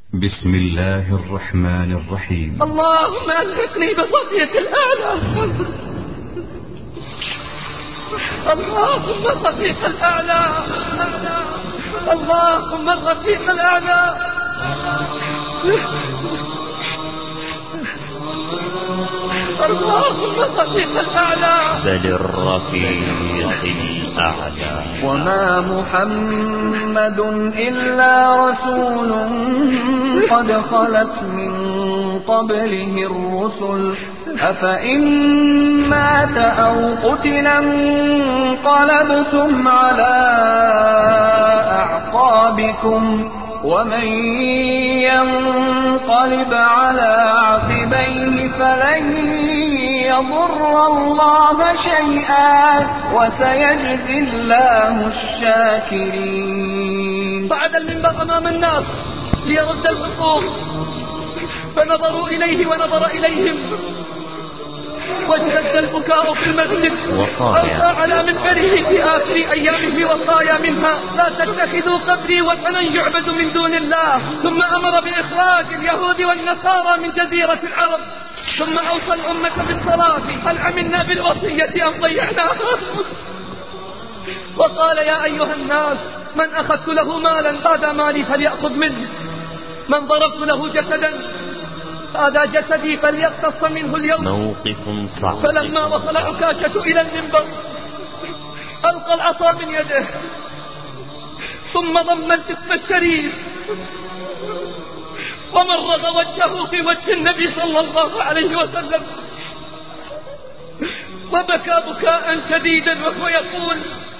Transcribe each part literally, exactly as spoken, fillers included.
بسم الله الرحمن الرحيم. اللهم ألحقني بالرفيق الأعلى. اللهم الرفيق الأعلى. اللهم الرفيق الأعلى. اللهم الرفيق الأعلى. بل الرفيق الأعلى. وما محمد إلا رسول قد خلت من قبله الرسل أفإن مات أو قتل انقلبتم على أعقابكم ومن ينقلب على عقبيه فلن يضر الله شيئا وسيجزي الله الشاكرين. صعد المنبر أمام الناس ليرد الحقوق فنظروا إليه ونظر إليهم واشتد البكاء في المسجد. ألقى على منبره في آخر أيامه وصايا منها: لا تتخذوا قبري وثنا يعبد من دون الله. ثم أمر بإخراج اليهود والنصارى من جزيرة العرب. ثم أوصى الأمة بالصلاة: هل عملنا بالوصية أم ضيعناها؟ وقال: يا أيها الناس، من أخذت له مالا هذا مالي فليأخذ منه، من ضربت له جسدا هذا جسدي فليقتص منه اليوم. موقف صعب. فلما وصل عكاشة إلى المنبر ألقى العصا من يده ثم ضم الجسم الشريف ومرغ وجهه في وجه النبي صلى الله عليه وسلم وبكى بكاء شديدا وهو يقول: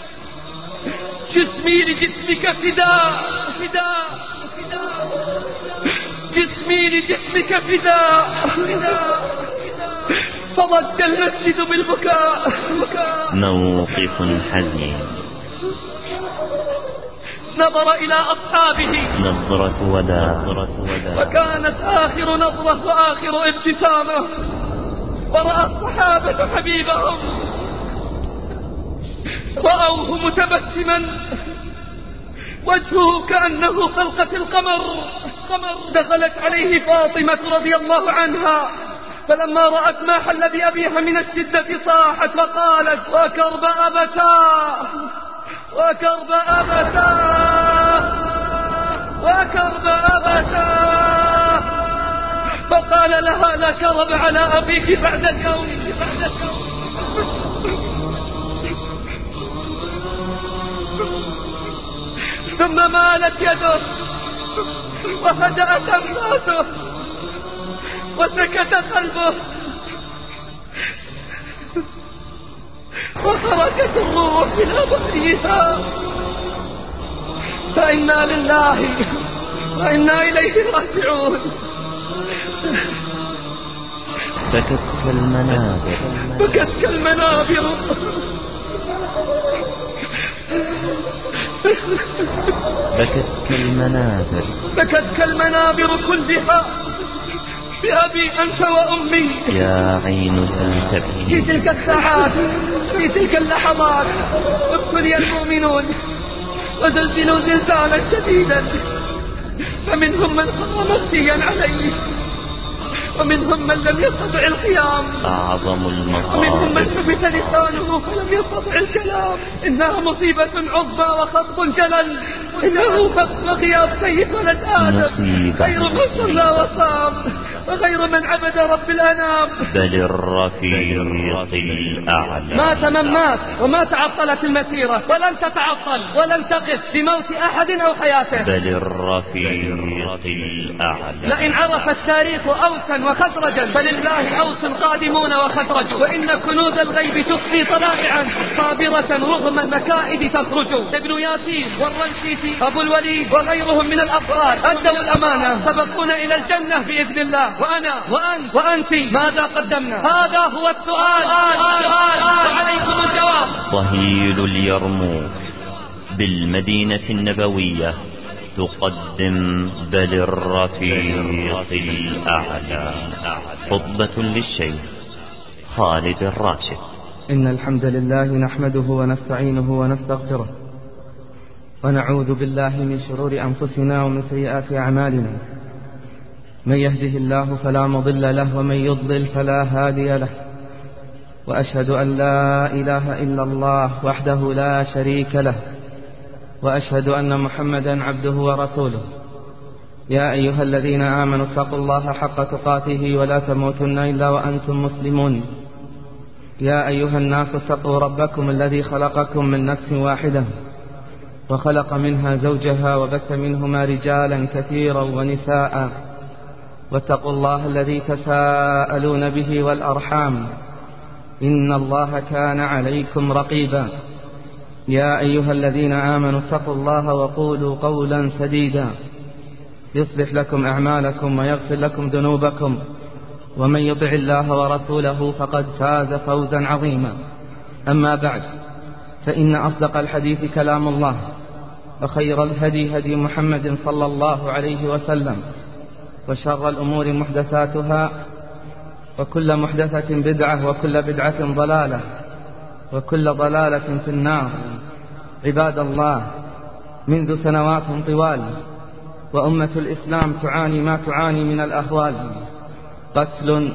جسمي لجسمك فداء فداء فداء، جسمي لجسمك فداء فداء. فضج المسجد بالبكاء. موقف حزين. نظر إلى أصحابه نظرة وداع، وكانت آخر نظرة وآخر ابتسامة، ورأى الصحابة حبيبهم رأوه متبسما وجهه كأنه خلقة القمر. دخلت عليه فاطمة رضي الله عنها فلما رأت ما حل بأبيها من الشدة صاحت وقالت: وكرب أبتاه وكرب أبتاه وكرب أبتاه. فقال لها: لا كرب على أبيك بعد اليوم. ثم مالت يده وهدأت أنفاسه وسكت قلبه وخرجت الروح إلى بحرها. فإنا لله وإنا إليه راجعون. بكت كالمنابر بكت كالمنابر بكت كالمنابر بكت كالمنابر كلها بأبي أنت وأمي. يا عين تلتبكي. في تلك الساعات في تلك اللحظات ابتلي المؤمنون وزلزلوا زلزالا شديدا، فمنهم من خر مغشيا عليه ومنهم من لم يستطع القيام، أعظم المصائب ومنهم من حبس لسانه فلم يستطع الكلام. إنها مصيبة عظمى وخطب جلل، إنه فقد غياب سيد ولد آدم، غير من صلى وصام وغير من عبد رب الأنام. بل الرفيق الأعلى. مات من مات وما تعطلت المسيرة ولن تتعطل ولن تقف بموت أحد أو حياته. بل الرفيق الأعلى. لئن عرف التاريخ أوسا وخزرجا فلله أوس قادمون وخزرج، وإن كنوز الغيب تخفي طلائعا صابرة رغم المكائد تخرج. ابن ياسين والرنسيسي أبو الوليد وغيرهم من الأفراد أدوا الأمانة سبقونا إلى الجنة بإذن الله، وأنا وأنت وأنت ماذا قدمنا؟ هذا هو السؤال وعليكم الجواب. ضهيل اليرموك بالمدينة النبوية تقدم بل الرفيق الأعلى. خطبة للشيخ خالد الراشد. إن الحمد لله نحمده ونستعينه ونستغفره ونعوذ بالله من شرور أنفسنا ومن سيئات أعمالنا. من يهده الله فلا مضل له ومن يضلل فلا هادي له، وأشهد أن لا إله إلا الله وحده لا شريك له، وأشهد أن محمدا عبده ورسوله. يا أيها الذين آمنوا اتقوا الله حق تقاته ولا تموتن إلا وأنتم مسلمون. يا أيها الناس اتقوا ربكم الذي خلقكم من نفس واحدة وخلق منها زوجها وبث منهما رجالا كثيرا ونساء، واتقوا الله الذي تساءلون به والأرحام إن الله كان عليكم رقيبا. يا أيها الذين آمنوا اتقوا الله وقولوا قولا سديدا يصلح لكم أعمالكم ويغفر لكم ذنوبكم، ومن يطع الله ورسوله فقد فاز فوزا عظيما. أما بعد، فإن أصدق الحديث كلام الله، وخير الهدي هدي محمد صلى الله عليه وسلم، وشر الأمور محدثاتها، وكل محدثة بدعة، وكل بدعة ضلالة، وكل ضلالة في النار. عباد الله، منذ سنوات طوال وأمة الإسلام تعاني ما تعاني من الأهوال: قتل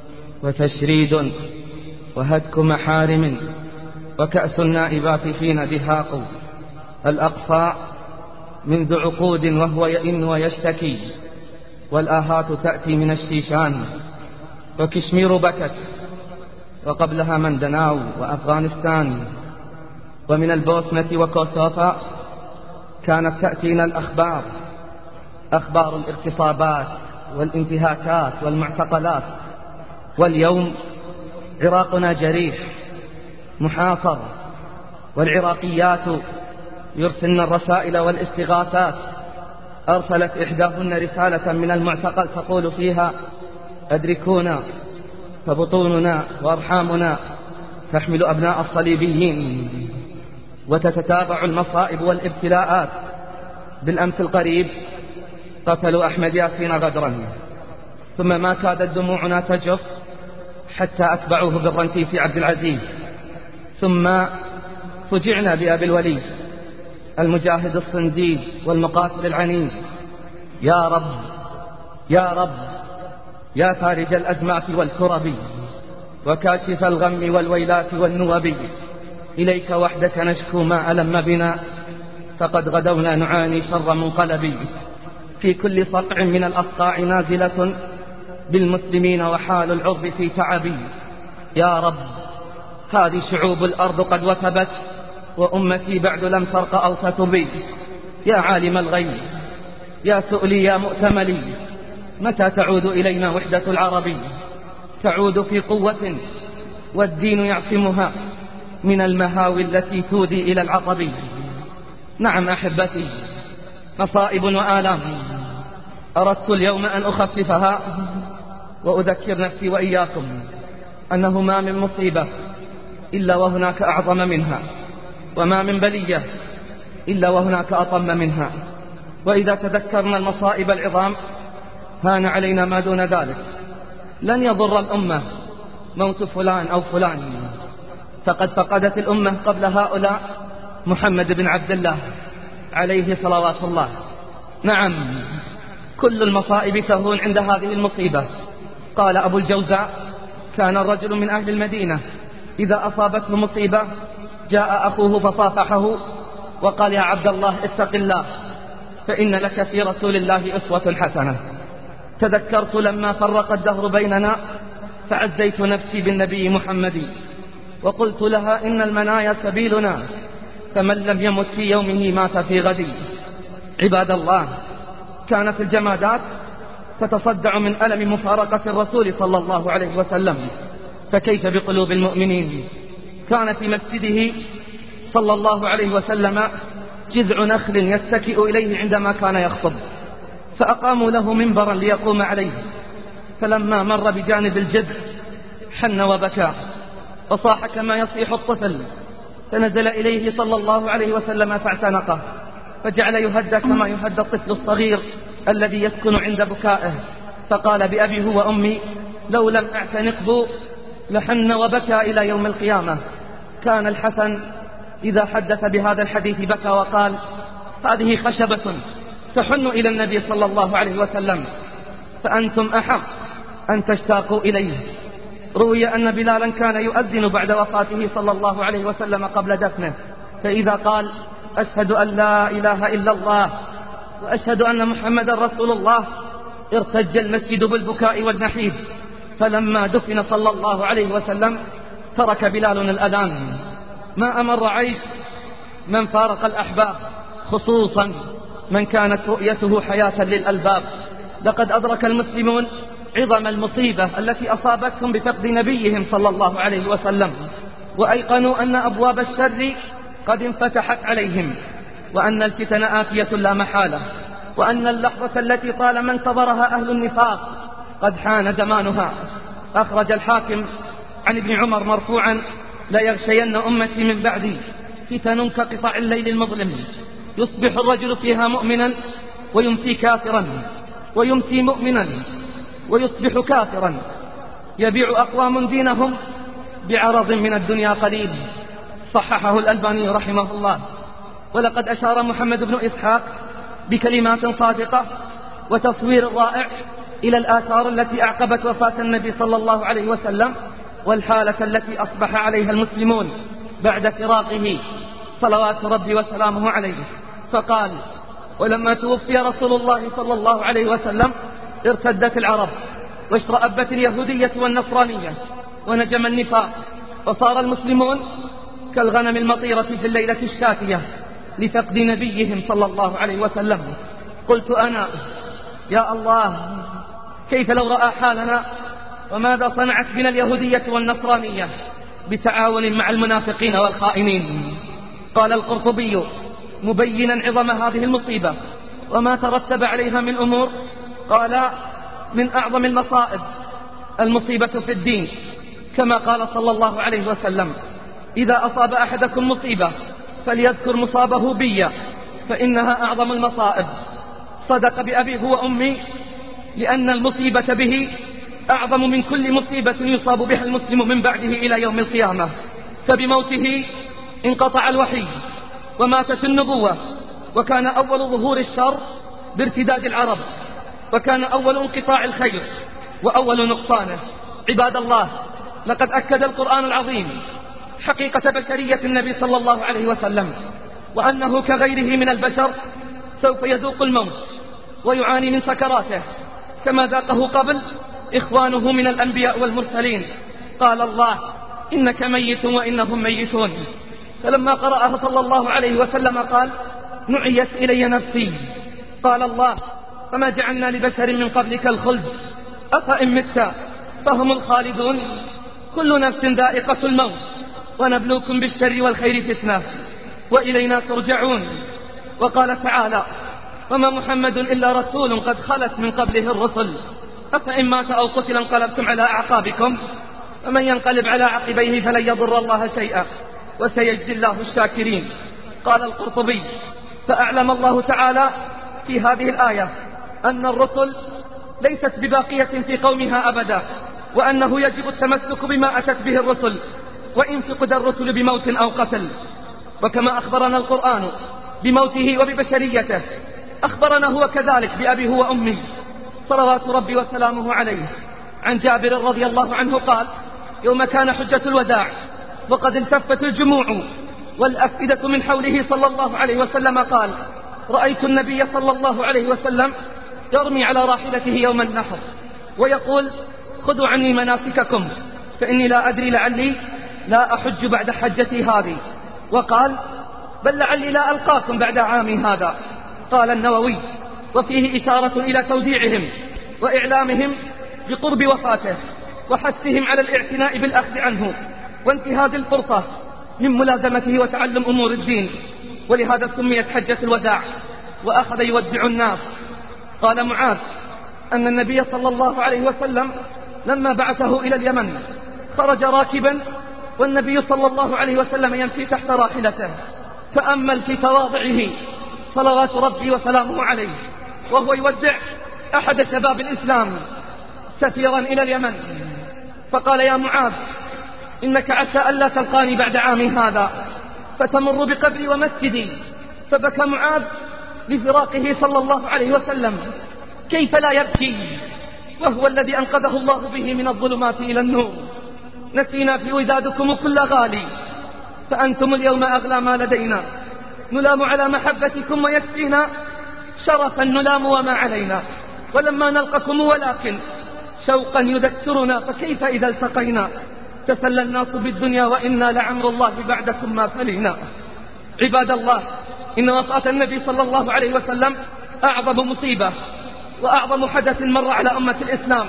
وتشريد وهتك محارم وكأس النائبات فينا دهاق. الأقصى منذ عقود وهو يئن ويشتكي، والآهات تأتي من الشيشان، وكشمير بكت، وقبلها مندناو وأفغانستان، ومن البوسنة وكوسوفا كانت تأتينا الأخبار، أخبار الاغتصابات والانتهاكات والمعتقلات. واليوم عراقنا جريح محاصر، والعراقيات يرسلن الرسائل والاستغاثات. أرسلت إحداهن رسالة من المعتقل تقول فيها: أدركونا، فبطوننا وأرحامنا تحمل أبناء الصليبيين. وتتتابع المصائب والابتلاءات. بالأمس القريب قتلوا أحمد ياسين غدرا، ثم ما كادت دموعنا تجف حتى أتبعوه بالرنتيف عبد العزيز. ثم فجعنا بأبي الوليد المجاهد الصنديد والمقاتل العنيد. يا رب يا رب يا فارج الأزمات والكرب، وكاشف الغم والويلات والنوب، إليك وحدك نشكو ما ألم بنا، فقد غدونا نعاني شر منقلب. في كل صقع من الأصقاع نازلة بالمسلمين، وحال العرب في تعب. يا رب، هذه شعوب الأرض قد وثبت، وأمتي بعد لم ترق أو تتب. يا عالم الغيب، يا سؤلي، يا مؤتملي، متى تعود إلينا وحدة العرب؟ تعود في قوة والدين يعصمها من المهاوي التي تودي إلى العصب. نعم أحبتي، مصائب وآلام أردت اليوم أن أخففها وأذكر نفسي وإياكم أنه ما من مصيبة إلا وهناك أعظم منها، وما من بلية إلا وهناك أطم منها. وإذا تذكرنا المصائب العظام هان علينا ما دون ذلك. لن يضر الأمة موت فلان أو فلان، فقد فقدت الأمة قبل هؤلاء محمد بن عبد الله عليه صلوات الله. نعم، كل المصائب تهون عند هذه المصيبة. قال أبو الجوزاء: كان الرجل من أهل المدينة إذا أصابته مصيبة جاء أخوه فصافحه وقال: يا عبد الله اتق الله، فإن لك في رسول الله أسوة حسنة. تذكرت لما فرق الدهر بيننا فعزيت نفسي بالنبي محمد، وقلت لها: إن المنايا سبيلنا، فمن لم يمت في يومه مات في غد. عباد الله، كانت الجمادات تتصدع من ألم مفارقة الرسول صلى الله عليه وسلم، فكيف بقلوب المؤمنين؟ كان في مسجده صلى الله عليه وسلم جذع نخل يتكئ إليه عندما كان يخطب، فأقاموا له منبرا ليقوم عليه، فلما مر بجانب الجذع حن وبكى وصاح كما يصيح الطفل، فنزل إليه صلى الله عليه وسلم فاعتنقه، فجعل يهدى كما يهدى الطفل الصغير الذي يسكن عند بكائه، فقال: بأبي هو أمي لو لم أعتنقه لحن وبكى إلى يوم القيامة. كان الحسن إذا حدث بهذا الحديث بكى وقال: هذه خشبة تحن إلى النبي صلى الله عليه وسلم، فأنتم أحق أن تشتاقوا إليه. روي أن بلالا كان يؤذن بعد وفاته صلى الله عليه وسلم قبل دفنه، فإذا قال أشهد أن لا إله إلا الله وأشهد أن محمدا رسول الله ارتج المسجد بالبكاء والنحيب. فلما دفن صلى الله عليه وسلم ترك بلال الأذان. ما أمر عيش من فارق الأحباب، خصوصا من كانت رؤيته حياة للألباب. لقد أدرك المسلمون عظم المصيبة التي أصابتهم بفقد نبيهم صلى الله عليه وسلم، وأيقنوا أن أبواب الشر قد انفتحت عليهم، وأن الفتن آتية لا محالة، وأن اللحظة التي طالما انتظرها أهل النفاق قد حان زمانها. أخرج الحاكم عن ابن عمر مرفوعا: لا يغشين أمتي من بعدي فتن كقطع الليل المظلم، يصبح الرجل فيها مؤمنا ويمسي كافرا، ويمسي مؤمنا ويصبح كافرا، يبيع أقوام دينهم بعرض من الدنيا قليل. صححه الألباني رحمه الله. ولقد أشار محمد بن إسحاق بكلمات صادقة وتصوير رائع إلى الآثار التي أعقبت وفاة النبي صلى الله عليه وسلم، والحالة التي أصبح عليها المسلمون بعد فراقه صلوات ربي وسلامه عليه. فقال: ولما توفي رسول الله صلى الله عليه وسلم ارتدت العرب، واشرأبت اليهودية والنصرانية، ونجم النفاق، وصار المسلمون كالغنم المطيرة في الليلة الشاتية لفقد نبيهم صلى الله عليه وسلم. قلت أنا: يا الله، كيف لو رأى حالنا وماذا صنعت بنا اليهودية والنصرانية بتعاون مع المنافقين والخائنين. قال القرطبي مبينا عظم هذه المصيبة وما ترتب عليها من أمور، قال: من أعظم المصائب المصيبة في الدين، كما قال صلى الله عليه وسلم: إذا أصاب أحدكم مصيبة فليذكر مصابه بي فإنها أعظم المصائب. صدق بأبي هو أمي، لأن المصيبة به أعظم من كل مصيبة يصاب بها المسلم من بعده إلى يوم القيامة. فبموته انقطع الوحي وماتت النبوة، وكان أول ظهور الشر بارتداد العرب، وكان أول انقطاع الخير وأول نقصانه. عباد الله، لقد أكد القرآن العظيم حقيقة بشرية النبي صلى الله عليه وسلم، وأنه كغيره من البشر سوف يذوق الموت ويعاني من سكراته كما ذاقه قبل إخوانه من الأنبياء والمرسلين. قال الله: إنك ميت وإنهم ميتون. فلما قرأها صلى الله عليه وسلم قال: نعيت إلي نفسي. قال الله: فما جعلنا لبشر من قبلك الخلد أفإن مت فهم الخالدون. كل نفس ذائقة الموت ونبلوكم بالشر والخير فتنة وإلينا ترجعون. وقال تعالى: وما محمد إلا رسول قد خلت من قبله الرسل أفإن مات أو قتل انقلبتم على أعقابكم ومن ينقلب على عقبيه فلن يضر الله شيئا وسيجزي الله الشاكرين. قال القرطبي: فأعلم الله تعالى في هذه الآية أن الرسل ليست بباقية في قومها أبدا، وأنه يجب التمسك بما أتت به الرسل وإن فقد الرسل بموت أو قتل. وكما أخبرنا القرآن بموته وببشريته، أخبرنا هو كذلك بأبي هو أمي صلوات ربي وسلامه عليه. عن جابر رضي الله عنه قال: يوم كان حجة الوداع وقد التفت الجموع والأفئدة من حوله صلى الله عليه وسلم، قال: رأيت النبي صلى الله عليه وسلم يرمي على راحلته يوم النحر ويقول: خذوا عني مناسككم فإني لا أدري لعلي لا أحج بعد حجتي هذه. وقال: بل لعلي لا ألقاكم بعد عامي هذا. قال النووي: وفيه إشارة إلى توديعهم وإعلامهم بقرب وفاته وحثهم على الاعتناء بالأخذ عنه وانتهاز الفرصة من ملازمته وتعلم أمور الدين، ولهذا سميت حجة الوداع وأخذ يودع الناس. قال معاذ أن النبي صلى الله عليه وسلم لما بعثه إلى اليمن خرج راكبا والنبي صلى الله عليه وسلم يمشي تحت راحلته، تأمل في تواضعه صلوات ربي وسلامه عليه وهو يودع أحد شباب الإسلام سفيرا إلى اليمن، فقال: يا معاذ إنك عسى ألا تلقاني بعد عامي هذا فتمر بقبري ومسجدي. فبكى معاذ لفراقه صلى الله عليه وسلم. كيف لا يبكي وهو الذي أنقذه الله به من الظلمات إلى النور. نسينا في ودادكم كل غالي، فأنتم اليوم أغلى ما لدينا. نلام على محبتكم ويكفينا شرفا نلام وما علينا. ولما نلقكم ولكن شوقا يذكرنا، فكيف إذا التقينا؟ تسلى الناس بالدنيا وإنا لعمر الله بعدكم ما فلينا. عباد الله، إن وفاة النبي صلى الله عليه وسلم أعظم مصيبة وأعظم حدث مر على أمة الإسلام،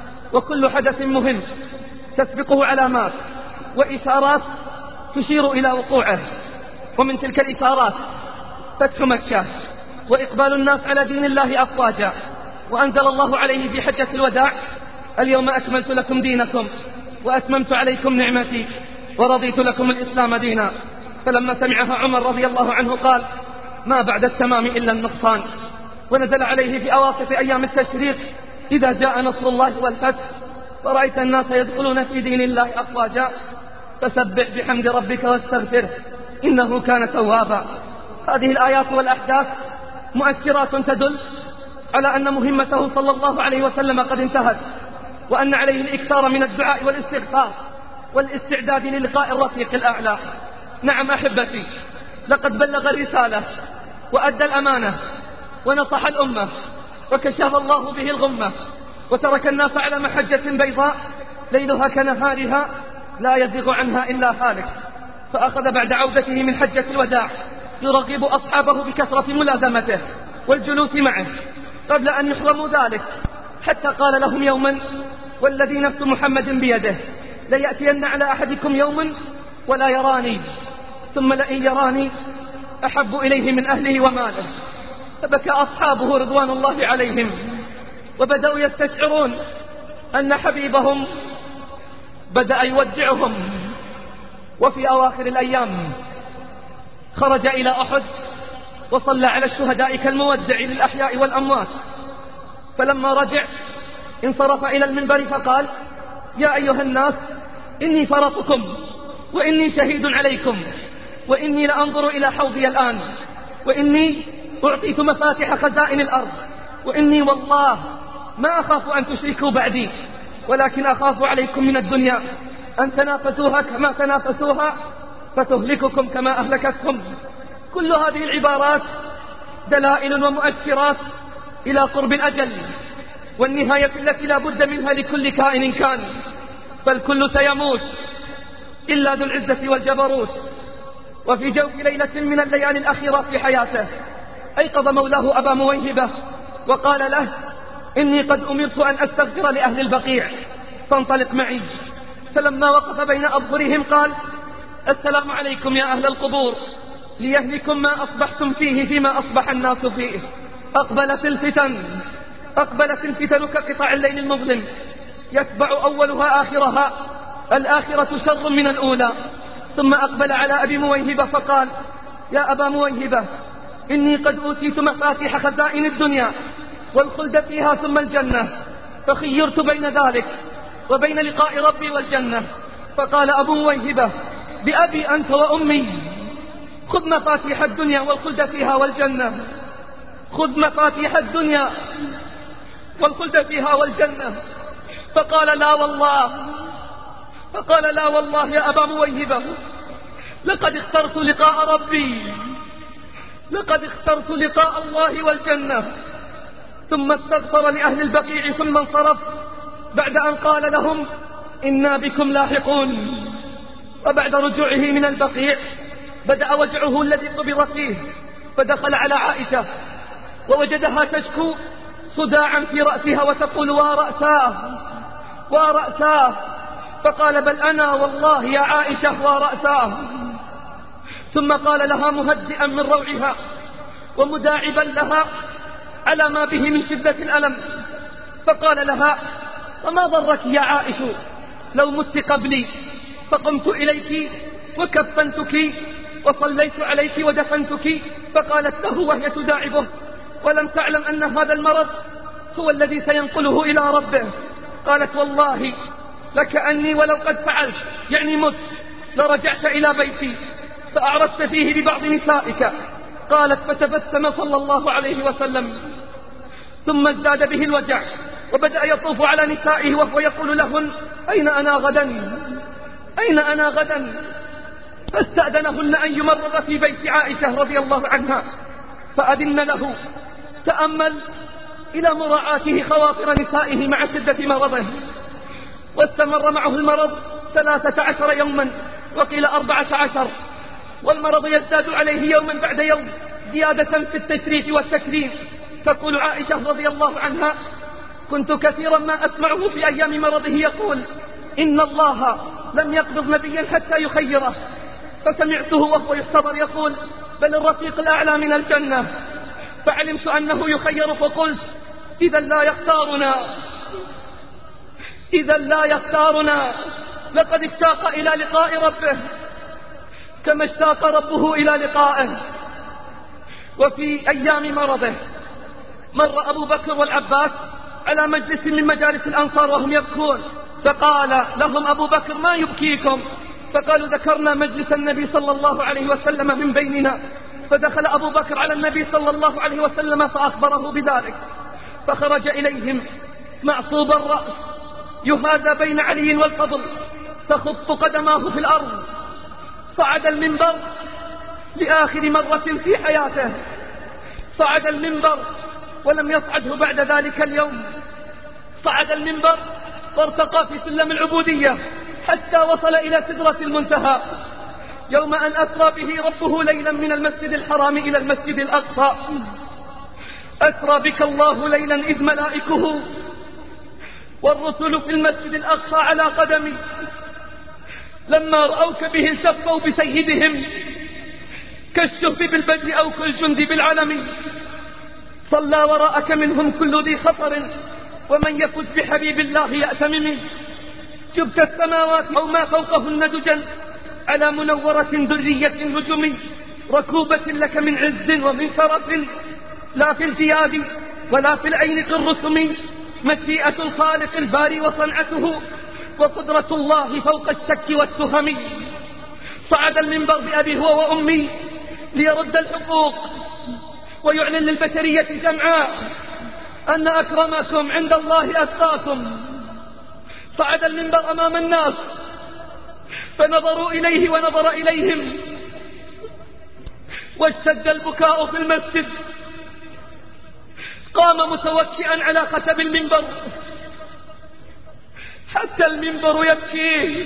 وكل حدث مهم تسبقه علامات وإشارات تشير إلى وقوعه. ومن تلك الإشارات فتح مكة وإقبال الناس على دين الله أفواجا، وأنزل الله عليه في حجة الوداع: اليوم أكملت لكم دينكم وأتممت عليكم نعمتي ورضيت لكم الإسلام دينا. فلما سمعها عمر رضي الله عنه قال: ما بعد التمام إلا النقصان. ونزل عليه في أواسط أيام التشريق: إذا جاء نصر الله والفتح ورأيت الناس يدخلون في دين الله أفواجا فسبح بحمد ربك واستغفره إنه كان توابا. هذه الآيات والأحداث مؤشرات تدل على أن مهمته صلى الله عليه وسلم قد انتهت، وأن عليه الإكثار من الدعاء والاستغفار والاستعداد للقاء الرفيق الأعلى. نعم أحبتي، لقد بلغ الرسالة وأدى الأمانة ونصح الأمة وكشف الله به الغمة، وترك الناس على محجة بيضاء ليلها كنهارها لا يزيغ عنها إلا هالك. فأخذ بعد عودته من حجة الوداع يرغب أصحابه بكثرة ملازمته والجلوس معه قبل أن يحرموا ذلك، حتى قال لهم يوما: والذي نفس محمد بيده ليأتين على أحدكم يوم ولا يراني، ثم لئن يراني أحب إليه من أهله وماله. فبكى أصحابه رضوان الله عليهم، وبدأوا يستشعرون أن حبيبهم بدأ يودعهم. وفي أواخر الأيام خرج إلى أحد وصلى على الشهداء كالمودع للأحياء والأموات. فلما رجع انصرف إلى المنبر فقال: يا أيها الناس، إني فرطكم وإني شهيد عليكم، وإني لأنظر إلى حوضي الآن، وإني أعطيت مفاتح خزائن الأرض، وإني والله ما أخاف أن تشركوا بعدي، ولكن أخاف عليكم من الدنيا أن تنافسوها كما تنافسوها فتهلككم كما أهلكتكم. كل هذه العبارات دلائل ومؤشرات إلى قرب الأجل والنهاية التي لا بد منها لكل كائن كان، فالكل سيموت إلا ذو العزة والجبروت. وفي جوف ليلة من الليالي الأخيرة في حياته أيقظ مولاه أبا مويهبة وقال له: إني قد أمرت أن أستغفر لأهل البقيع فانطلق معي. فلما وقف بين أظهرهم قال: السلام عليكم يا أهل القبور، ليهلكم ما أصبحتم فيه فيما أصبح الناس فيه. أقبلت الفتن أقبلت الفتن كقطع الليل المظلم، يتبع أولها آخرها، الآخرة شر من الأولى. ثم أقبل على أبي مويهبة فقال: يا أبا مويهبة، إني قد أوتيت مفاتيح خزائن الدنيا والخلد فيها ثم الجنة، فخيرت بين ذلك وبين لقاء ربي والجنة. فقال أبو مويهبة: بأبي أنت وأمي، خذ مفاتيح الدنيا والخلد فيها والجنة، خذ مفاتيح الدنيا والخلد فيها والجنة. فقال: لا والله فقال لا والله يا أبا مويهبة، لقد اخترت لقاء ربي، لقد اخترت لقاء الله والجنة. ثم استغفر لأهل البقيع ثم انصرف بعد أن قال لهم: إنا بكم لاحقون. وبعد رجوعه من البقيع بدأ وجعه الذي قبض فيه، فدخل على عائشة ووجدها تشكو صداعا في رأسها وتقول: ورأساه ورأساه. فقال: بل أنا والله يا عائشة ورأساه. ثم قال لها مهدئا من روعها ومداعبا لها على ما به من شدة الألم، فقال لها: وما ضرك يا عائش لو مت قبلي، فقمت إليك وكفنتك وصليت عليك ودفنتك. فقالت له وهي تداعبه ولم تعلم أن هذا المرض هو الذي سينقله إلى ربه: قالت: والله لكأني ولو قد فعلت، يعني مت، لرجعت إلى بيتي فأعرضت فيه لبعض نسائك. قالت: فتبسم صلى الله عليه وسلم، ثم ازداد به الوجع وبدأ يطوف على نسائه وهو يقول لهن: أين أنا غدا؟ أين أنا غدا؟ فاستأذنهن أن يمرض في بيت عائشة رضي الله عنها، فأذن له. تأمل إلى مراعاته خواطر نسائه مع شدة مرضه، واستمر معه المرض ثلاثة عشر يوما، وقيل أربعة عشر، والمرض يزداد عليه يوما بعد يوم زيادة في التشريف والتكريم. تقول عائشة رضي الله عنها: كنت كثيرا ما أسمعه في أيام مرضه يقول: إن الله لم يقبض نبيا حتى يخيره، فسمعته وهو يحتضر يقول: بل الرفيق الأعلى من الجنة. فعلمت أنه يخير فقلت: إذا لا يختارنا، إذا لا يختارنا. لقد اشتاق إلى لقاء ربه كما اشتاق ربه إلى لقائه. وفي أيام مرضه مر أبو بكر والعباس على مجلس من مجالس الأنصار وهم يبكون، فقال لهم أبو بكر: ما يبكيكم؟ فقالوا: ذكرنا مجلس النبي صلى الله عليه وسلم من بيننا. فدخل أبو بكر على النبي صلى الله عليه وسلم فأخبره بذلك، فخرج إليهم معصوب الرأس يهادى بين علي والفضل، تخط قدماه في الأرض. صعد المنبر لآخر مرة في حياته، صعد المنبر ولم يصعده بعد ذلك اليوم. صعد المنبر وارتقى في سلم العبودية حتى وصل إلى سدرة المنتهى، يوم أن أسرى به ربه ليلا من المسجد الحرام إلى المسجد الأقصى. أسرى بك الله ليلا إذ ملائكه والرسل في المسجد الأقصى على قدمي، لما رأوك به التفوا بسيدهم كالشهب بالبدر أو كالجند بالعلم. صلى وراءك منهم كل ذي خطر، ومن يفز بحبيب الله يأتمم. جبت السماوات أو ما فوقهن دجا على منورة درية نجم، ركوبة لك من عز ومن شرف، لا في الجياد ولا في العين كالرسم. مشيئة الخالق الباري وصنعته، وقدرة الله فوق الشك والتهم. صعد المنبر بأبي هو وأمي ليرد الحقوق ويعلن للبشرية جمعاء أن أكرمكم عند الله أتقاكم. صعد المنبر أمام الناس فنظروا إليه ونظر إليهم، واشتد البكاء في المسجد. قام متوكئا على خشب المنبر حتى المنبر يبكي،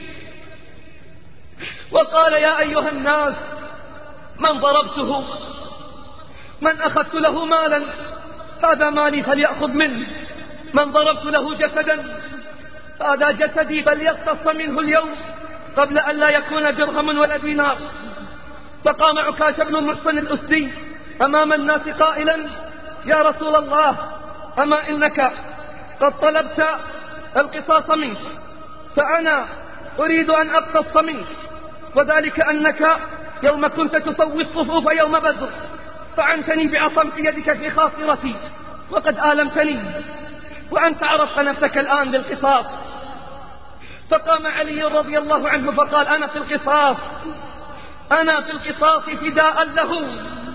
وقال: يا أيها الناس، من ضربته، من أخذت له مالا، هذا مالي فليأخذ منه. من ضربت له جسدا، هذا جسدي فليقتص منه اليوم قبل أن لا يكون درهم ولا دينار. فقام عكاش بن محصن الأسدي أمام الناس قائلا: يا رسول الله، أما إنك قد طلبت القصاص منك، فأنا أريد أن أقتص منك، وذلك أنك يوم كنت تسوي الصفوف يوم بدر فعنتني بعصا في يدك في خاصرتي وقد آلمتني، وأنت عرفت نفسك الآن للقصاص. فقام علي رضي الله عنه فقال: أنا في القصاص، أنا في القصاص فداء له.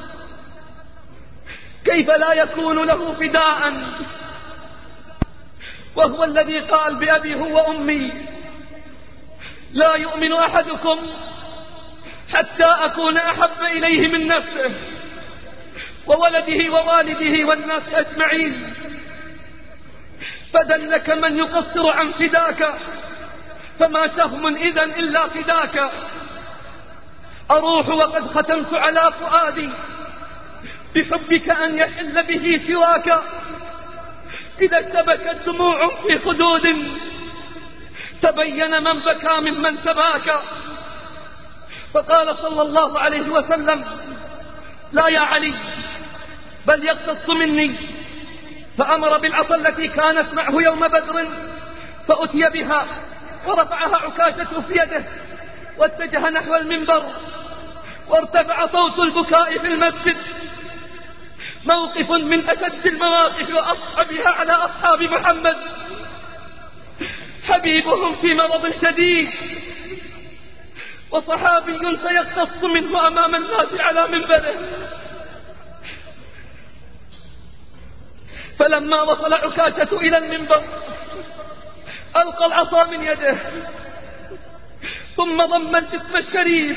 كيف لا يكون له فداء وهو الذي قال بأبي هو وأمي: لا يؤمن أحدكم حتى أكون أحب إليه من نفسه وولده ووالده والناس أجمعين. فدلك من يقصر عن فداك، فما شهم إذن إلا فداك. أروح وقد ختمت على فؤادي بحبك أن يحل به سواك. إذا اشتبكت دموع في خدود تبين من بكى ممن تباكى. فقال صلى الله عليه وسلم: لا يا علي، بل يقتص مني. فأمر بالعصا التي كانت معه يوم بدر فأتي بها، ورفعها عكاشة في يده واتجه نحو المنبر، وارتفع صوت البكاء في المسجد. موقف من أشد المواقف وأصعبها على أصحاب محمد، حبيبهم في مرض شديد، وصحابي سيقتص منه أمام الناس على منبره. فلما وصل عكاشة إلى المنبر ألقى العصا من يده ثم ضم الجسم الشريف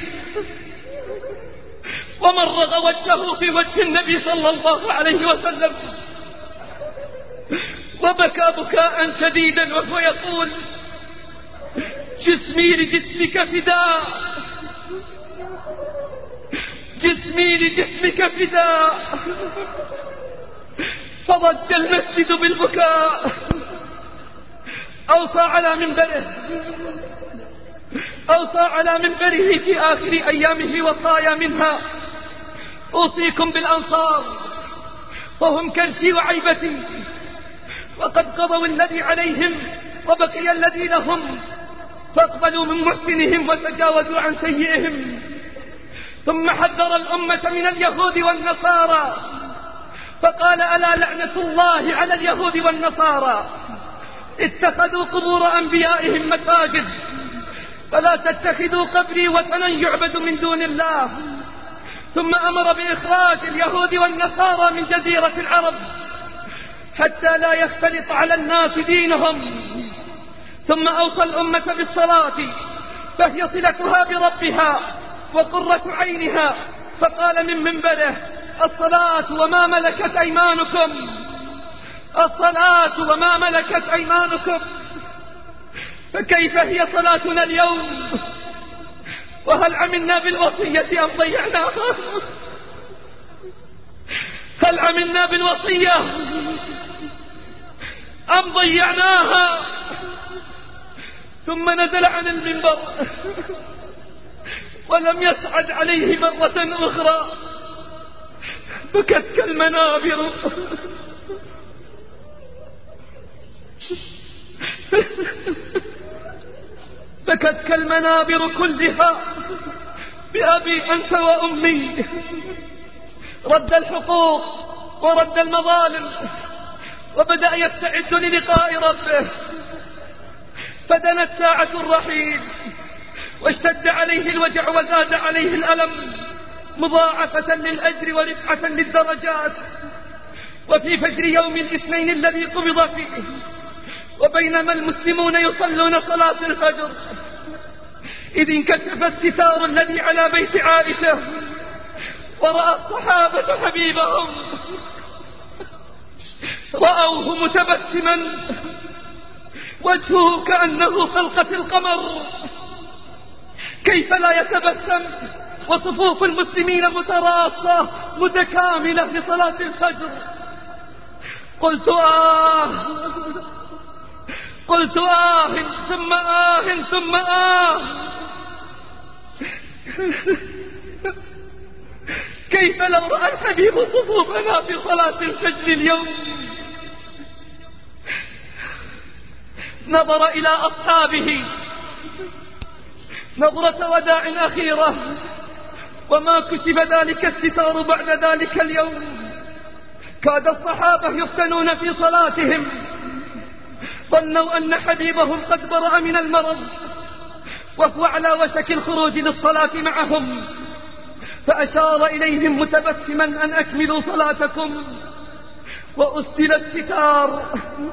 ومرغ وجهه في وجه النبي صلى الله عليه وسلم وبكى بكاء شديدا وهو يقول: جسمي لجسمك فداء، جسمي لجسمك فداء. فضج المسجد بالبكاء. أوصى على منبره أوصى على منبره في آخر أيامه وصايا منها: أوصيكم بالأنصار فهم كرشي وعيبتي، وقد قضوا الذي عليهم وبقي الذي لهم، فاقبلوا من محسنهم وتجاوزوا عن سيئهم. ثم حذر الأمة من اليهود والنصارى فقال: ألا لعنة الله على اليهود والنصارى، اتخذوا قبور أنبيائهم مساجد، فلا تتخذوا قبري وثنا يعبد من دون الله. ثم أمر بإخراج اليهود والنصارى من جزيرة العرب حتى لا يختلط على الناس دينهم. ثم أوصى الأمة بالصلاة فهي صلتها بربها وقرة عينها، فقال من منبره: الصلاة وما ملكت أيمانكم، الصلاة وما ملكت أيمانكم. فكيف هي صلاتنا اليوم؟ وهل عملنا بالوصية أم ضيعناها؟ هل عملنا بالوصية أم ضيعناها؟ ثم نزل عن المنبر ولم يسعد عليه مرة أخرى، بكتك المنابر بكتك المنابر كلها بأبي أنت وأمي. رد الحقوق ورد المظالم وبدأ يستعد للقاء ربه. فدنت ساعة الرحيل واشتد عليه الوجع وزاد عليه الألم مضاعفة للأجر ورفعة للدرجات. وفي فجر يوم الاثنين الذي قبض فيه وبينما المسلمون يصلون صلاة الفجر إذ انكشف الستار الذي على بيت عائشة ورأى الصحابة حبيبهم، رأوه متبسما وجهه كأنه خلقة القمر، كيف لا يتبسم وصفوف المسلمين متراصة متكاملة لصلاة الفجر؟ قلت آه قلت آه ثم آه ثم آه كيف لو رأى الحبيب صفوفنا في صلاة الفجر اليوم؟ نظر إلى أصحابه نظرة وداع أخيرة وما كشف ذلك الستار بعد ذلك اليوم. كاد الصحابة يفتنون في صلاتهم، ظنوا أن حبيبهم قد برأ من المرض وهو على وشك الخروج للصلاة معهم، فأشار إليهم متبسما أن أكملوا صلاتكم، وأسدل الستار.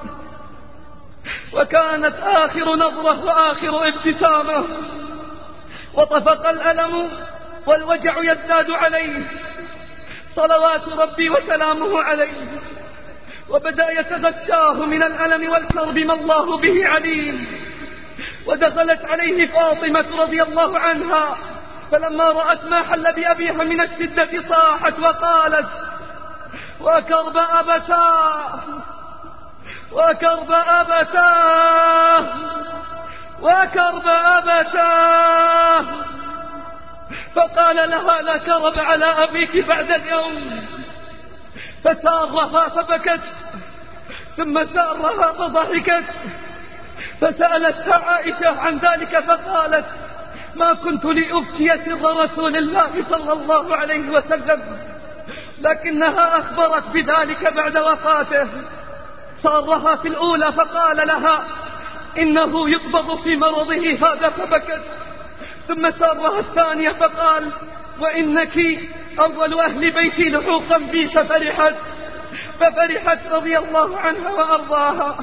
وكانت آخر نظرة وآخر ابتسامة، وطفق الألم والوجع يزداد عليه صلوات ربي وسلامه عليه، وبدأ يتغشاه من الألم والكرب ما الله به عليم. ودخلت عليه فاطمة رضي الله عنها فلما رأت ما حل بأبيها من الشدة صاحت وقالت: وكرب أبتاه وكرب أبتاه وكرب أبتاه. فقال لها: لا كرب على أبيك بعد اليوم. فسارها فبكت، ثم سارها فضحكت، فسألتها عائشة عن ذلك فقالت: ما كنت لأفشي سر رسول الله صلى الله عليه وسلم، لكنها أخبرت بذلك بعد وفاته. سارها في الأولى فقال لها: إنه يقبض في مرضه هذا، فبكت. ثم سارها الثانية فقال: وإنك أول أهل بيتي لحوقا بي، ففرحت. ففرحت رضي الله عنها وأرضاها.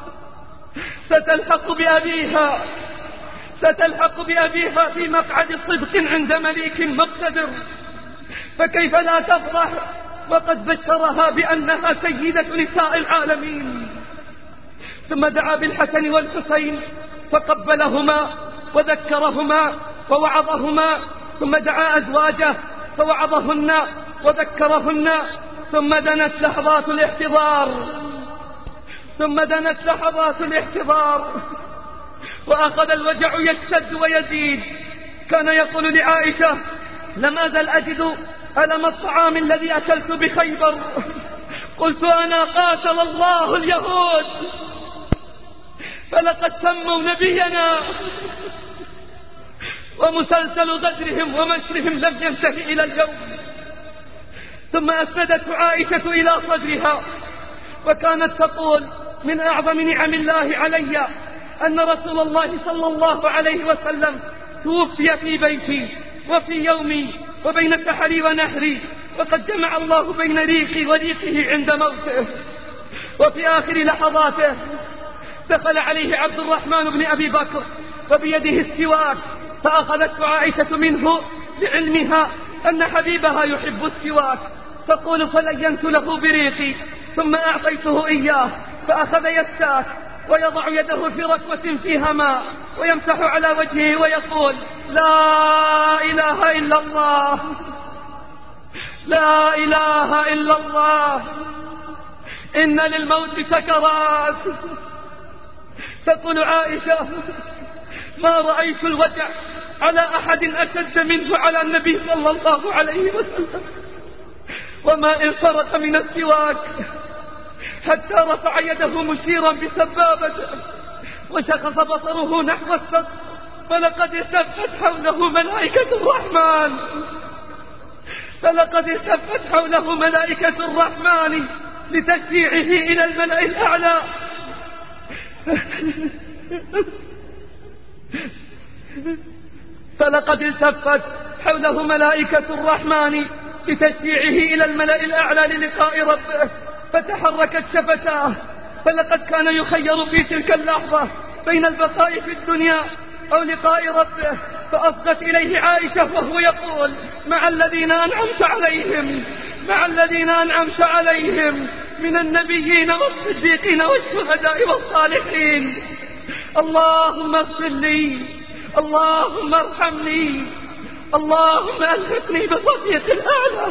ستلحق بأبيها ستلحق بأبيها في مقعد صدق عند مليك مقتدر، فكيف لا تفرح وقد بشرها بأنها سيدة نساء العالمين. ثم دعا بالحسن والحسين فقبلهما وذكرهما ووعظهما، ثم دعا أزواجه فوعظهن وذكرهن، ثم دنت لحظات الاحتضار ثم دنت لحظات الاحتضار وأخذ الوجع يشتد ويزيد. كان يقول لعائشة: لم أزل أجد ألم الطعام الذي أكلت بخيبر. قلت أنا قاتل الله اليهود، فلقد سموا نبينا، ومسلسل غدرهم ومشرهم لم ينتهي إلى اليوم. ثم أسندت عائشة إلى صدرها وكانت تقول: من أعظم نعم الله علي أن رسول الله صلى الله عليه وسلم توفي في بيتي وفي يومي وبين سحري ونحري، وقد جمع الله بين ريقي وريقه عند موته. وفي آخر لحظاته دخل عليه عبد الرحمن بن أبي بكر وبيده السواك، فأخذت عائشة منه لعلمها أن حبيبها يحب السواك، تقول: فلينت له بريقي ثم أعطيته إياه، فأخذ يستاك ويضع يده في ركوة فيها ماء ويمسح على وجهه ويقول: لا إله إلا الله، لا إله إلا الله، إن للموت سكرات. تقول عائشة: ما رأيت الوجع على أحد أشد منه على النبي صلى الله عليه وسلم، وما انصرف من السواك حتى رفع يده مشيرا بسبابته وشخص بصره نحو السقف، فلقد التفت حوله ملائكة الرحمن فلقد التفت حوله ملائكة الرحمن لتشييعه إلى الملأ الأعلى. فلقد التفت حوله ملائكة الرحمن لتشييعه إلى الملأ الأعلى للقاء ربه، فتحركت شفتاه، فلقد كان يخير في تلك اللحظة بين البقاء في الدنيا أو لقاء ربه، فأصغت إليه عائشة وهو يقول: مع الذين أنعمت عليهم مع الذين أنعمت عليهم من النبيين والصديقين والشهداء والصالحين. اللهم اغفر لي، اللهم ارحمني، اللهم ألحقني بالرفيق الأعلى،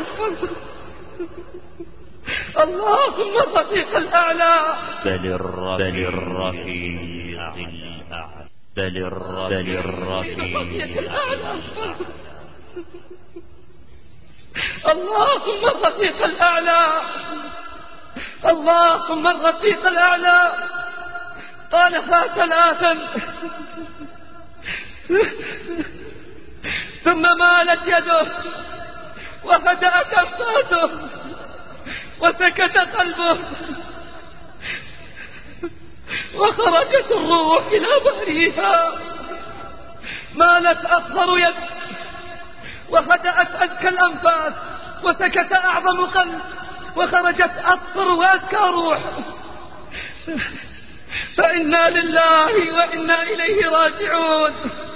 اللهم الرفيق الأعلى. بل الرفيق الأعلى بل الرفيق الأعلى اللهم الرفيق الأعلى، اللهم الرفيق الأعلى. قالها ثلاثا ثم مالت يده وهدأت أنفاسه وسكت قلبه وخرجت الروح إلى باريها. مالت أصغر يد وهدأت أذكى الأنفاس وسكت أعظم قلب وخرجت أطهر وأذكى روح. فإنا لله وإنا إليه راجعون،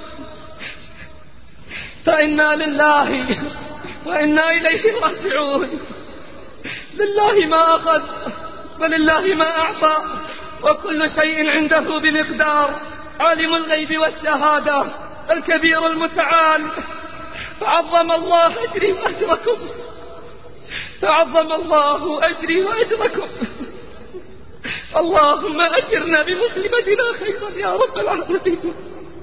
فإنا لله وإنا إليه راجعون. لله ما أخذ ولله ما أعطى، وكل شيء عنده بمقدار. عالم الغيب والشهادة الكبير المتعال، فعظم الله أجري وأجركم، فعظم الله أجري وأجركم. اللهم أجرنا بمصيبتنا خيرا يا رب العالمين.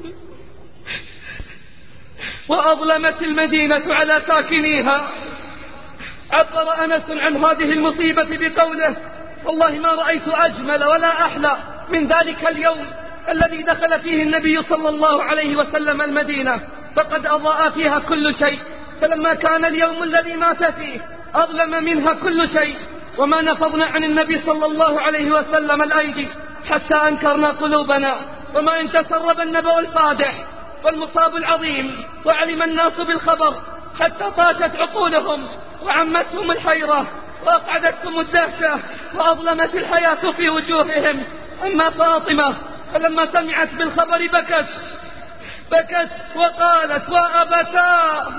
وأظلمت المدينة على ساكنيها. عبر أنس عن هذه المصيبة بقوله: والله ما رأيت أجمل ولا أحلى من ذلك اليوم الذي دخل فيه النبي صلى الله عليه وسلم المدينة، فقد أضاء فيها كل شيء، فلما كان اليوم الذي مات فيه أظلم منها كل شيء، وما نفضنا عن النبي صلى الله عليه وسلم الأيدي حتى أنكرنا قلوبنا، وما إن تسرب النبأ الفادح والمصاب العظيم وعلم الناس بالخبر حتى طاشت عقولهم وعمتهم الحيرة وأقعدتهم الدهشة وأظلمت الحياة في وجوههم. أما فاطمة فلما سمعت بالخبر بكت بكت وقالت وأبتاه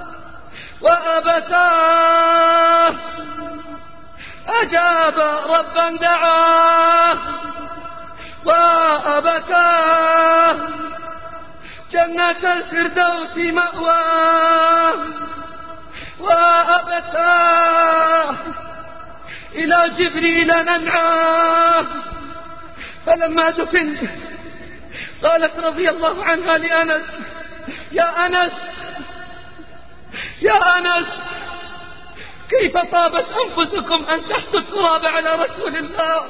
وأبتاه أجاب ربا دعاه وأبتاه جنة الفردوس مأواه وأبتاه إلى جبريل ننعاه. فلما دفن قالت رضي الله عنها لأنس يا أنس يا أنس كيف طابت أنفسكم أن تحثوا التراب على رسول الله.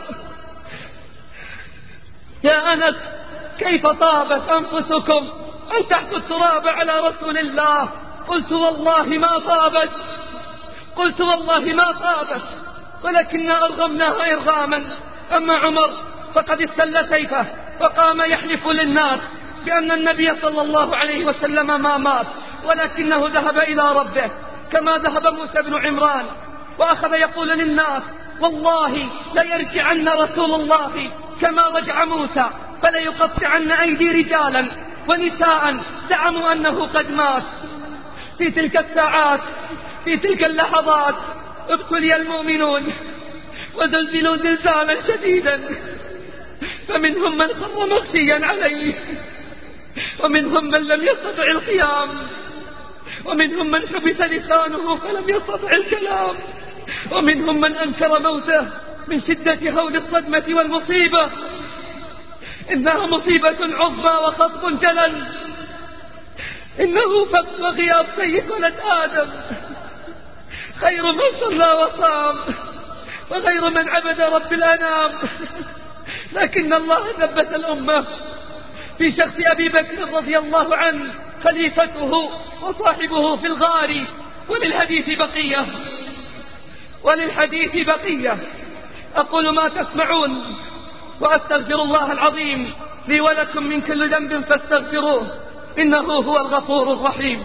يا أنس كيف طابت أنفسكم أن تحثوا التراب على رسول الله. قلت والله ما طابت قلت والله ما طابت ولكننا أرغمناها إرغاما. أما عمر فقد استل سيفه وقام يحلف للناس بأن النبي صلى الله عليه وسلم ما مات ولكنه ذهب إلى ربه كما ذهب موسى بن عمران، وأخذ يقول للناس والله ليرجعن رسول الله كما رجع موسى فليقطعن أيدي رجالا ونساء زعموا أنه قد مات. في تلك الساعات في تلك اللحظات ابتلي المؤمنون وزلزلوا زلزالا شديدا، فمنهم من خر مغشيا عليه، ومنهم من لم يستطع القيام، ومنهم من حبس لسانه فلم يستطع الكلام، ومنهم من أنكر موته من شدة هول الصدمة والمصيبة. إنها مصيبة عظمى وخطب جلل، إنه فقد وغياب سيد ولد آدم، خير من صلى وصام وغير من عبد رب الأنام. لكن الله ثبت الأمة في شخص أبي بكر رضي الله عنه خليفته وصاحبه في الغار. وللحديث بقية وللحديث بقية أقول ما تسمعون وأستغفر الله العظيم لي ولكم من كل ذنب فاستغفروه إنه هو الغفور الرحيم.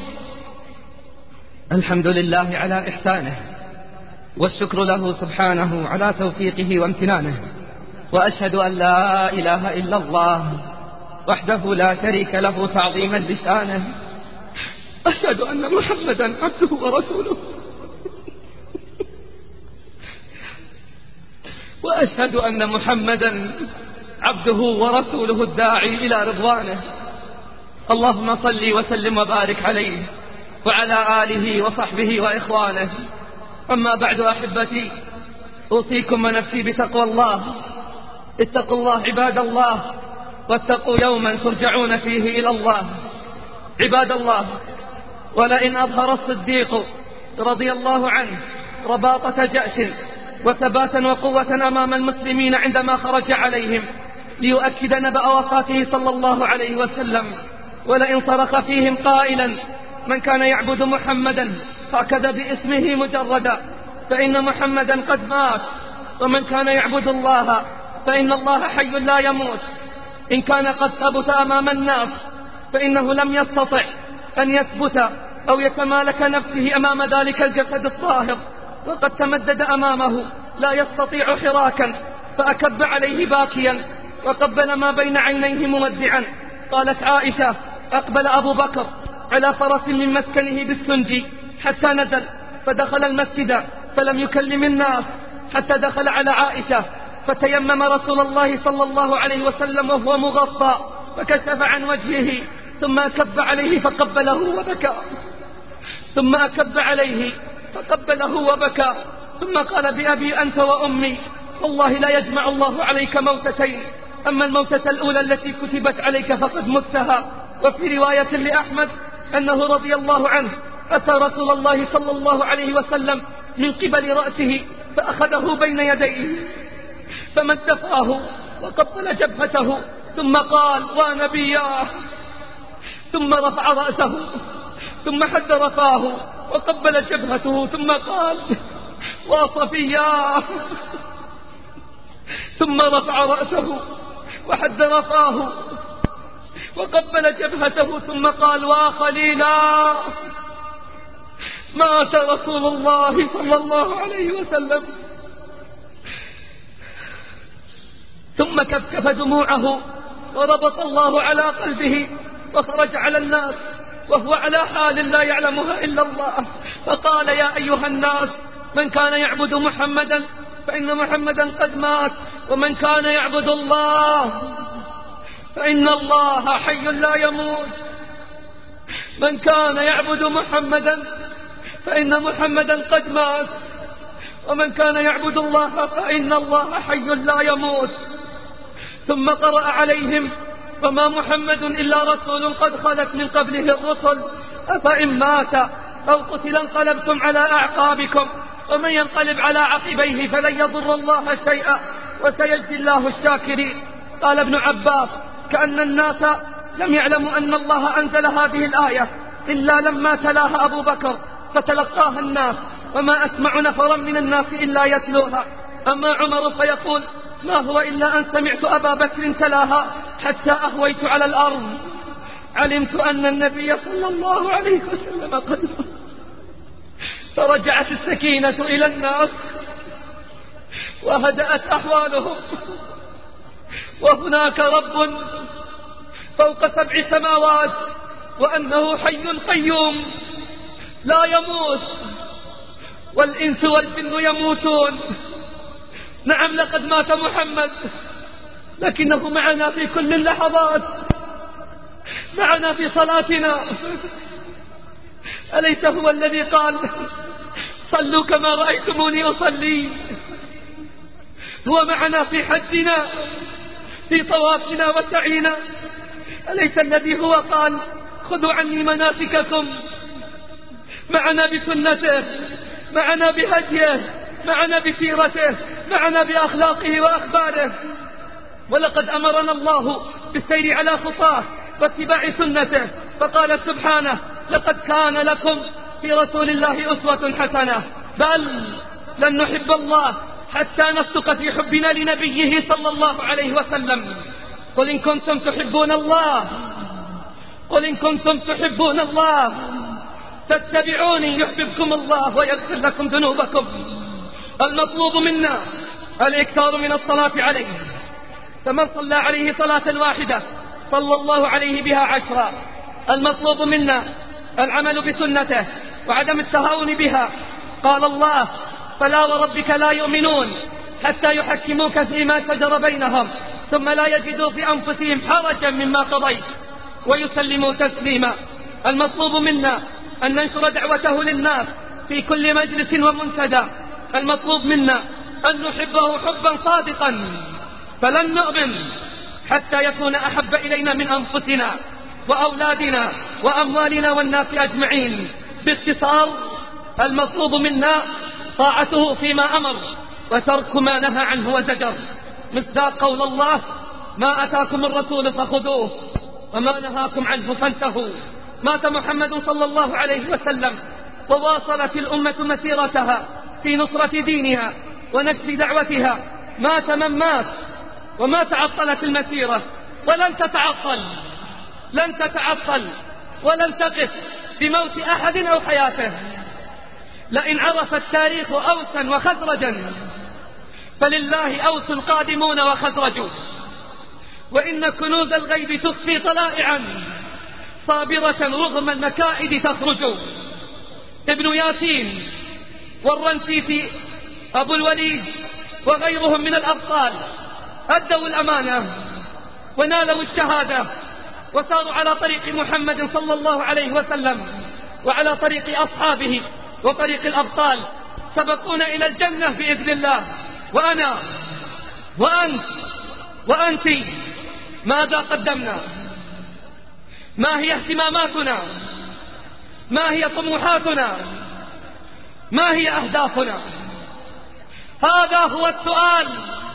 الحمد لله على إحسانه، والشكر له سبحانه على توفيقه وامتنانه، وأشهد أن لا إله إلا الله وحده لا شريك له تعظيما لشانه. أشهد أن محمدا عبده ورسوله، وأشهد أن محمدا عبده ورسوله الداعي إلى رضوانه. اللهم صل وسلم وبارك عليه وعلى آله وصحبه وإخوانه. أما بعد أحبتي، أوصيكم ونفسي بتقوى الله. اتقوا الله عباد الله، واتقوا يوما ترجعون فيه إلى الله. عباد الله، ولئن أظهر الصديق رضي الله عنه رباطة جأش وثباتا وقوة أمام المسلمين عندما خرج عليهم ليؤكد نبأ وفاته صلى الله عليه وسلم، ولئن صرخ فيهم قائلا من كان يعبد محمدا فأكد باسمه مجردا فإن محمدا قد مات، ومن كان يعبد الله فإن الله حي لا يموت. إن كان قد ثبت أمام الناس فإنه لم يستطع أن يثبت أو يتمالك نفسه أمام ذلك الجسد الطاهر، وقد تمدد أمامه لا يستطيع حراكا، فأكب عليه باكيا وقبل ما بين عينيه مودعا. قالت عائشة أقبل أبو بكر على فرس من مسكنه بالسنجي حتى نزل فدخل المسجد فلم يكلم الناس حتى دخل على عائشة فتيمم رسول الله صلى الله عليه وسلم وهو مغطى فكشف عن وجهه، ثم أكب عليه فقبله وبكى، ثم أكب عليه فقبله وبكى، ثم قال بأبي أنت وأمي والله لا يجمع الله عليك موتتين، أما الموتة الأولى التي كتبت عليك فقد متها. وفي رواية لأحمد أنه رضي الله عنه أتى رسول الله صلى الله عليه وسلم من قبل رأسه فأخذه بين يديه فمد فاه وقبل جبهته ثم قال ونبياه، ثم رفع رأسه ثم حد رفاه وقبل جبهته ثم قال وصفياه، ثم رفع رأسه وحد رفاه وقبل جبهته ثم قال وخليلا. مات رسول الله صلى الله عليه وسلم ثم كفكف دموعه وربط الله على قلبه وخرج على الناس وهو على حال لا يعلمها إلا الله، فقال: يا أيها الناس، من كان يعبد محمدا فإن محمدا قد مات، ومن كان يعبد الله فإن الله حي لا يموت. من كان يعبد محمدا فإن محمدا قد مات، ومن كان يعبد الله فإن الله حي لا يموت. ثم قرأ عليهم: فما محمد إلا رسول قد خلت من قبله الرسل، أفإن مات أو قتل انقلبتم على أعقابكم، ومن ينقلب على عقبيه فلن يضر الله شيئا وسيجزي الله الشاكرين. قال ابن عباس: كأن الناس لم يعلموا أن الله أنزل هذه الآية إلا لما تلاها أبو بكر فتلقاها الناس، وما أسمع نفرا من الناس إلا يتلوها. أما عمر فيقول: ما هو إلا أن سمعت أبا بكر تلاها حتى أهويت على الأرض، علمت أن النبي صلى الله عليه وسلم قد مات. فرجعت السكينة إلى الناس وهدأت أحوالهم، وهناك رب فوق سبع سماوات، وأنه حي قيوم لا يموت، والإنس والجن يموتون. نعم، لقد مات محمد، لكنه معنا في كل اللحظات، معنا في صلاتنا. أليس هو الذي قال: صلوا كما رأيتموني أصلي؟ هو معنا في حجنا، في طوافنا وسعينا. أليس الذي هو قال: خذوا عني مناسككم؟ معنا بسنته، معنا بهديه، معنا بسيرته، معنا بأخلاقه وأخباره. ولقد أمرنا الله بالسير على خطاه واتباع سنته، فقال سبحانه: لقد كان لكم في رسول الله أسوة حسنة. بل لن نحب الله حتى نصدق في حبنا لنبيه صلى الله عليه وسلم. قل إن كنتم تحبون الله قل إن كنتم تحبون الله فاتبعوني يحببكم الله ويغفر لكم ذنوبكم. المطلوب منا الإكثار من الصلاة عليه، فمن صلى عليه صلاة واحدة صلى الله عليه بها عشرا. المطلوب منا العمل بسنته وعدم التهاون بها. قال الله: فلا وربك لا يؤمنون حتى يحكموك فيما شجر بينهم ثم لا يجدوا في أنفسهم حرجا مما قضيت ويسلموا تسليما. المطلوب منا أن ننشر دعوته للناس في كل مجلس ومنتدى. المطلوب منا أن نحبه حبا صادقا، فلن نؤمن حتى يكون أحب إلينا من أنفسنا وأولادنا وأموالنا والناس أجمعين. باختصار، المطلوب منا طاعته فيما أمر وترك ما نهى عنه وزجر، مصداق قول الله: ما أتاكم الرسول فخذوه وما نهاكم عنه فانتهوا. مات محمد صلى الله عليه وسلم وواصلت الأمة مسيرتها في نصرة دينها ونشر دعوتها. مات من مات وما تعطلت المسيرة، ولن تتعطل لن تتعطل ولن تقف بموت أحد أو حياته. لئن عرف التاريخ أوسا وخزرجا فلله أوس قادمون وخزرج، وإن كنوز الغيب تخفي طلائعا صابرة رغم المكائد تخرج. ابن ياسين والرنسيسي أبو الوليد وغيرهم من الأبطال أدوا الأمانة ونالوا الشهادة وساروا على طريق محمد صلى الله عليه وسلم وعلى طريق أصحابه وطريق الأبطال، سبقونا إلى الجنة بإذن الله. وأنا وأنت وأنت ماذا قدمنا؟ ما هي اهتماماتنا؟ ما هي طموحاتنا؟ ما هي أهدافنا؟ هذا هو السؤال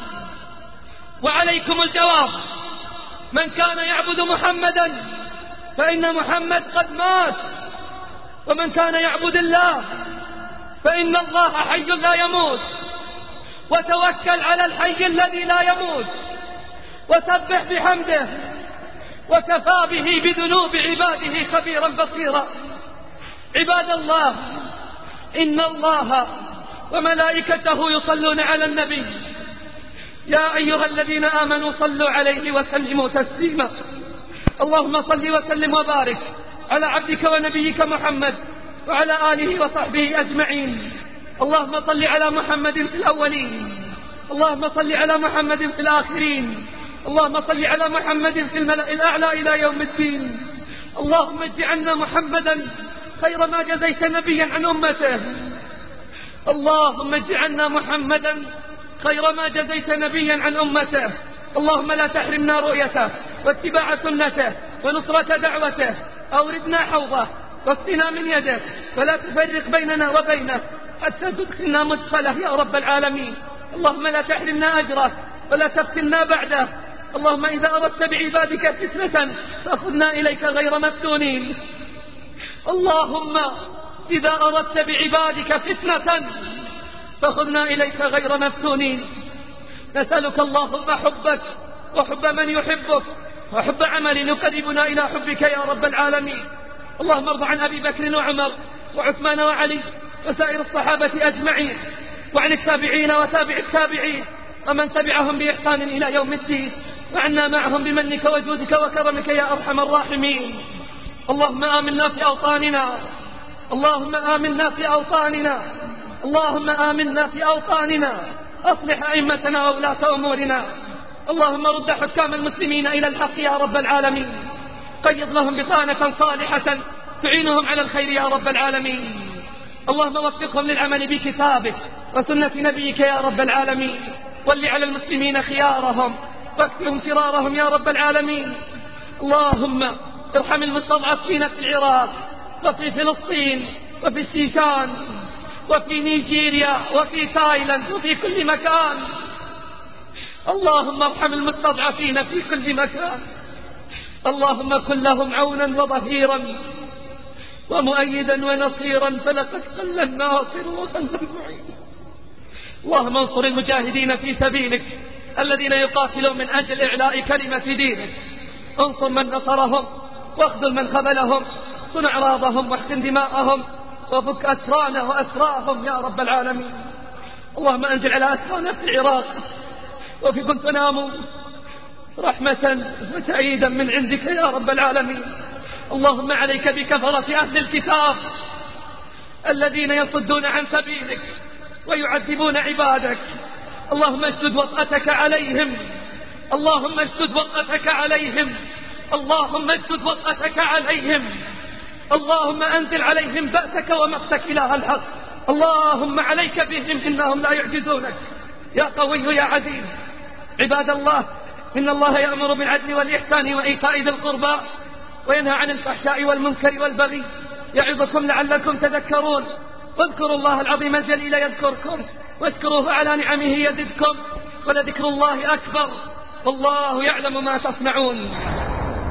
وعليكم الجواب. من كان يعبد محمدا فإن محمد قد مات، ومن كان يعبد الله فإن الله حي لا يموت. وتوكل على الحي الذي لا يموت، وسبح بحمده، وكفى به بذنوب عباده خبيرا بصيرا. عباد الله، إن الله وملائكته يصلون على النبي يا أيها الذين آمنوا صلوا عليه وسلموا تسليما. اللهم صل وسلم وبارك على عبدك ونبيك محمد وعلى آله وصحبه أجمعين. اللهم صل على محمد في الأولين، اللهم صل على محمد في الآخرين، اللهم صل على محمد في الملأ الأعلى إلى يوم الدين. اللهم اجعلنا محمدا خير ما جزيت نبيا عن أمته. اللهم اجعلنا محمدا خير ما جزيت نبيا عن أمته. اللهم لا تحرمنا رؤيته واتباع سنته ونصرة دعوته. أوردنا حوضه واسقنا من يده ولا تفرق بيننا وبينه حتى تدخلنا مدخله يا رب العالمين. اللهم لا تحرمنا أجره ولا تفتنا بعده. اللهم إذا أردت بعبادك فتنة فأخذنا إليك غير مفتونين. اللهم إذا أردت بعبادك فتنة فأخذنا إليك غير مفتونين. نسألك اللهم حبك وحب من يحبك وحب عمل يقربنا إلى حبك يا رب العالمين. اللهم ارض عن أبي بكر وعمر وعثمان وعلي وسائر الصحابة أجمعين، وعن التابعين وتابع التابعين ومن تبعهم بإحسان إلى يوم الدين، وعنا معهم بمنك وجودك وكرمك يا أرحم الراحمين. اللهم آمنا في أوطاننا، اللهم آمنا في أوطاننا، اللهم آمنا في أوطاننا. أصلح أئمتنا وولاة أمورنا. اللهم رد حكام المسلمين إلى الحق يا رب العالمين. قيض لهم بطانة صالحة تعينهم على الخير يا رب العالمين. اللهم وفقهم للعمل بكتابك وسنة نبيك يا رب العالمين. ول على المسلمين خيارهم واكفهم شرارهم يا رب العالمين. اللهم ارحم المستضعفين في العراق وفي فلسطين وفي الشيشان وفي نيجيريا وفي تايلاند وفي كل مكان. اللهم ارحم المستضعفين في كل مكان. اللهم كن لهم عونا وظهيرا ومؤيدا ونصيرا، فلقد قل الناصر وقل المعين. اللهم انصر المجاهدين في سبيلك الذين يقاتلون من أجل إعلاء كلمة دينك. انصر من نصرهم واخذل من خذلهم، صن أعراضهم واحقن دماءهم وفك أسرانا وأسراهم يا رب العالمين. اللهم أنزل على أسرانا في العراق وفي غوانتنامو رحمة وتأييدا من عندك يا رب العالمين. اللهم عليك بكفرة أهل الكتاب الذين يصدون عن سبيلك ويعذبون عبادك. اللهم اشدد وطأتك عليهم، اللهم اشدد وطأتك عليهم، اللهم اشدد وطأتك عليهم. اللهم أنزل عليهم بأسك ومقتك إله الحق. اللهم عليك بهم إنهم لا يعجزونك يا قوي يا عزيز. عباد الله، إن الله يأمر بالعدل والإحسان وإيتاء ذي القربى وينهى عن الفحشاء والمنكر والبغي يعظكم لعلكم تذكرون. واذكروا الله العظيم الجليل يذكركم واشكروه على نعمه يزدكم ولذكر الله أكبر والله يعلم ما تصنعون.